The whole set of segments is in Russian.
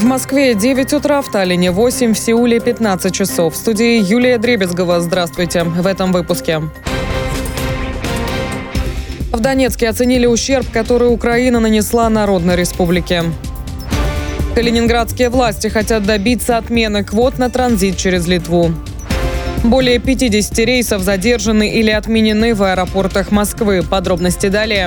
В Москве 9 утра, в Таллине 8, в Сеуле 15 часов. В студии Юлия Дребезгова. Здравствуйте. В этом выпуске. В Донецке оценили ущерб, который Украина нанесла Народной Республике. Калининградские власти хотят добиться отмены квот на транзит через Литву. Более 50 рейсов задержаны или отменены в аэропортах Москвы. Подробности далее.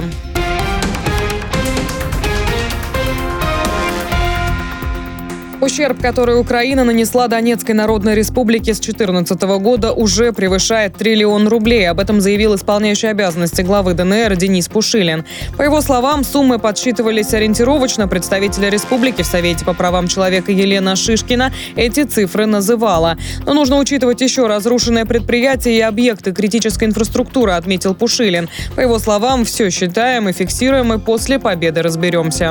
Ущерб, который Украина нанесла Донецкой Народной Республике с 2014 года, уже превышает 1 триллион рублей. Об этом заявил исполняющий обязанности главы ДНР Денис Пушилин. По его словам, суммы подсчитывались ориентировочно. Представитель республики в Совете по правам человека Елена Шишкина эти цифры называла. Но нужно учитывать еще разрушенные предприятия и объекты критической инфраструктуры, отметил Пушилин. По его словам, все считаем и фиксируем, и после победы разберемся.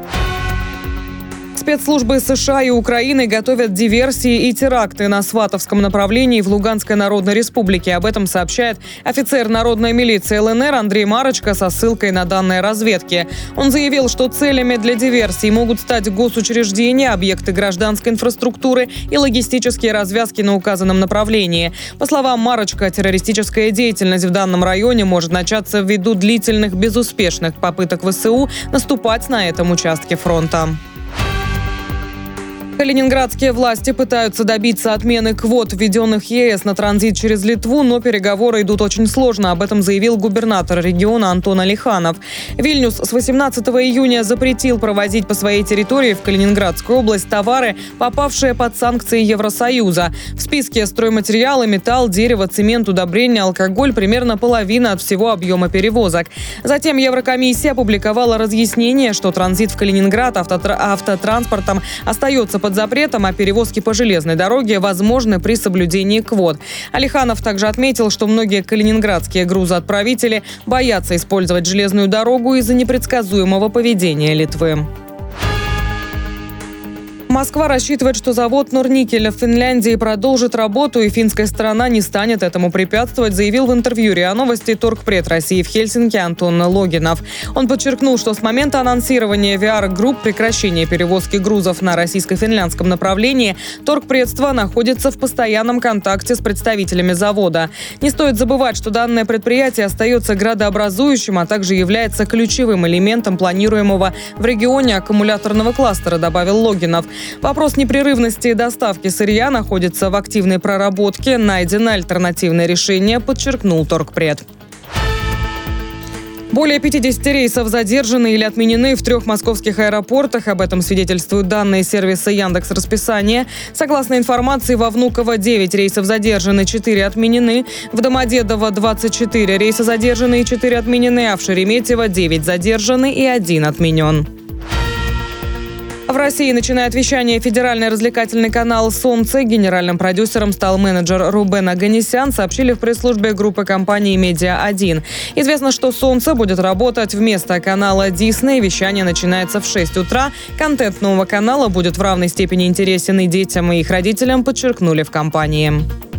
Спецслужбы США и Украины готовят диверсии и теракты на Сватовском направлении в Луганской Народной Республике. Об этом сообщает офицер народной милиции ЛНР Андрей Марочка со ссылкой на данные разведки. Он заявил, что целями для диверсий могут стать госучреждения, объекты гражданской инфраструктуры и логистические развязки на указанном направлении. По словам Марочка, террористическая деятельность в данном районе может начаться ввиду длительных безуспешных попыток ВСУ наступать на этом участке фронта. Калининградские власти пытаются добиться отмены квот, введенных ЕС на транзит через Литву, но переговоры идут очень сложно. Об этом заявил губернатор региона Антон Алиханов. Вильнюс с 18 июня запретил провозить по своей территории в Калининградскую область товары, попавшие под санкции Евросоюза. В списке стройматериалы, металл, дерево, цемент, удобрения, алкоголь – примерно половина от всего объема перевозок. Затем Еврокомиссия опубликовала разъяснение, что транзит в Калининград автотранспортом остается под запретом, а перевозки по железной дороге возможны при соблюдении квот. Алиханов также отметил, что многие калининградские грузоотправители боятся использовать железную дорогу из-за непредсказуемого поведения Литвы. Москва рассчитывает, что завод Норникеля в Финляндии продолжит работу, и финская сторона не станет этому препятствовать, заявил в интервью РИА Новости торгпред России в Хельсинки Антон Логинов. Он подчеркнул, что с момента анонсирования VR Group прекращения перевозки грузов на российско-финляндском направлении торгпредство находится в постоянном контакте с представителями завода. Не стоит забывать, что данное предприятие остается градообразующим, а также является ключевым элементом планируемого в регионе аккумуляторного кластера, добавил Логинов. Вопрос непрерывности доставки сырья находится в активной проработке. Найдено альтернативное решение, подчеркнул торгпред. Более 50 рейсов задержаны или отменены в 3 московских аэропортах. Об этом свидетельствуют данные сервиса Яндекс.Расписание. Согласно информации, во Внуково 9 рейсов задержаны, 4 отменены. В Домодедово 24 рейса задержаны и 4 отменены, а в Шереметьево 9 задержаны и 1 отменен. В России начинает вещание федеральный развлекательный канал «Солнце». Генеральным продюсером стал менеджер Рубен Оганесян, сообщили в пресс-службе группы компании «Медиа-1». Известно, что «Солнце» будет работать вместо канала Disney. Вещание начинается в 6 утра. Контент нового канала будет в равной степени интересен и детям, и их родителям, подчеркнули в компании.